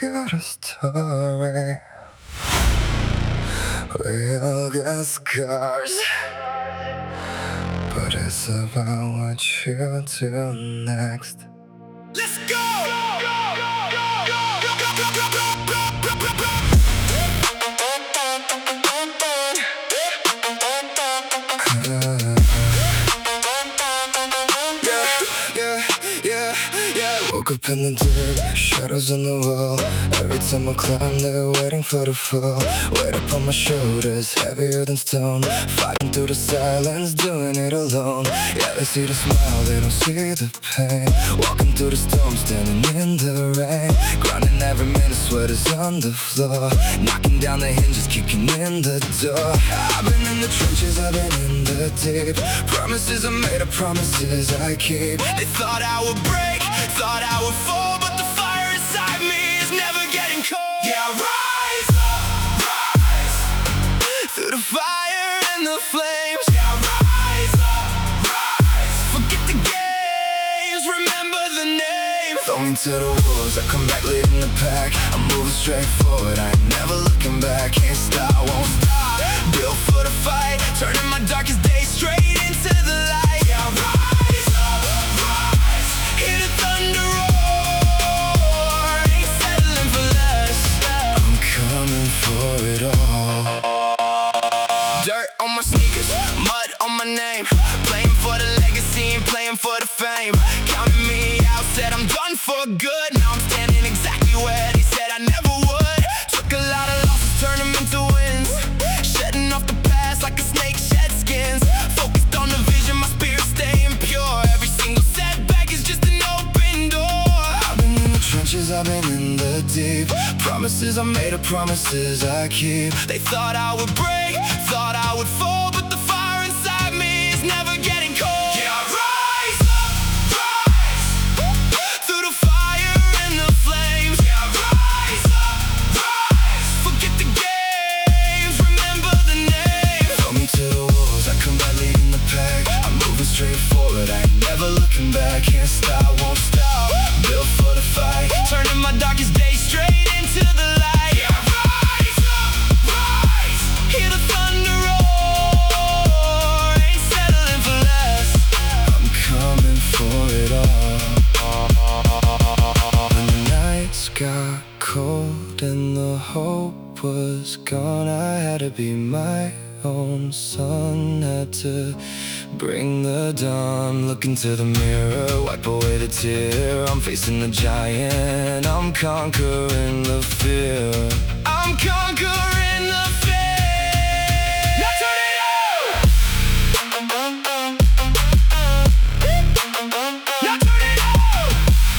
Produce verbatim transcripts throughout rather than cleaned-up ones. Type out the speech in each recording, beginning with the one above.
got a story. We all got scars, but it's about what you do next. Let's go! Woke up in the dirt, shadows on the wall. Every time I climb, they're waiting for the fall. Weight up on my shoulders, heavier than stone. Fighting through the silence, doing it alone. Yeah, they see the smile, they don't see the pain. Walking through the storm, standing in the rain. Grinding every minute, sweaters on the floor. Knocking down the hinges, kicking in the door. I've been in the trenches, I've been in the deep. Promises I made, promises I keep. They thought I would break, thought I would fall, but the fire inside me is never getting cold. Yeah, rise up, rise through the fire and the flames. Yeah, rise up, rise. Forget the games, remember the name. Going to the wolves, I come back leading the pack. I'm moving straight forward, I ain't never looking back. Can't stop, won't stop, built for the fight. Turning my darkest days straight into the light. Yeah, rise up, rise. Hear the thunder roar, ain't settling for less. I'm coming for it all. Dirt on my sneakers, mud on my name. Playing for the legacy and playing for the fame. Counting me out, said I'm done for good. Now I'm standing exactly where they said I never would. Took a lot of losses, turned them into wins. Shedding off the past like a snake shed skins. Focused on the vision, my spirit staying pure. Every single setback is just an open door. I've been in the trenches, I've been in the deep. Promises I made, promises I keep. They thought I would break, thought I would fall, but the fire inside me is never getting cold. Yeah, rise up, rise through the fire and the flames. Yeah, rise up, rise. Forget the games, remember the name. Throw me to the wolves, I come back leading the pack. I'm moving straight forward, I ain't never looking back. Can't stop, won't stop, built for the fight. Turning my darkest days straight into the light. Yeah, rise up, rise. Hear the thunder roar, ain't settling for less. I'm coming for it all. When the nights got cold and the hope was gone, I had to be my own sun. Had to bring the dawn. Look into the mirror, wipe away the tear. I'm facing the giant, I'm conquering the fear. I'm conquering the fear. Now turn it up. Now turn it up.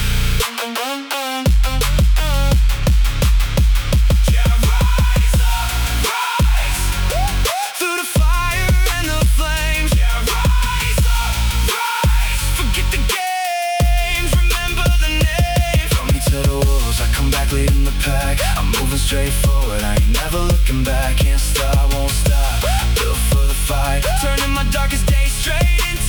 Yeah, rise up, rise through the fire and the flames. Yeah, rise up, rise. Forget the games, remember the name. Throw me to the wolves, I come back leading the pack. I'm moving straight forward, I ain't never looking back. Can't stop, won't stop, built for the fight. Turning my darkest days straight into